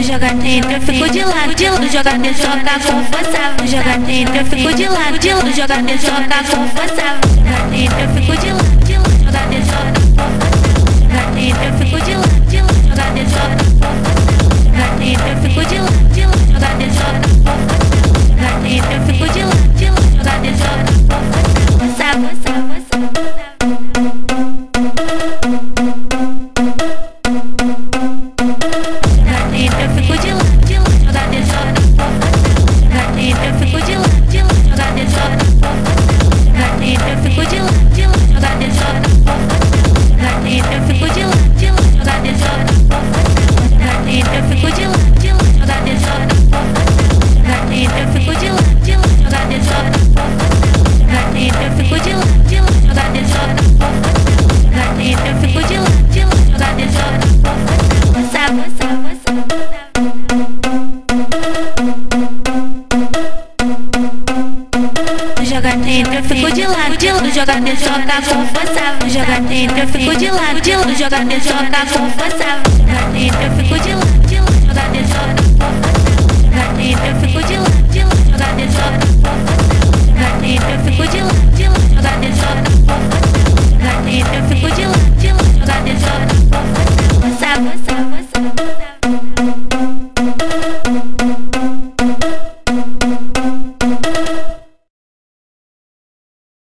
joga dentro, eu fico de lado, joga dentro, joga com força. Joga dentro, eu fico de lado, joga dentro, joga com força. Joga dentro, eu fico de lado, joga dentro, joga com força. Joga dentro, eu fico de lado, joga dentro, joga com força. Joga dentro, eu fico de lado, joga dentro, joga com força. Joga dentro, eu fico de lado, joga dentro, joga com força. Joga dentro, eu fico de lado, joga dentro, joga com força. Joga dentro, eu fico de lado, joga dentro, joga com força. Joga dentro, eu fico de lado, joga dentro, joga com força. Joga dentro, eu fico de lado.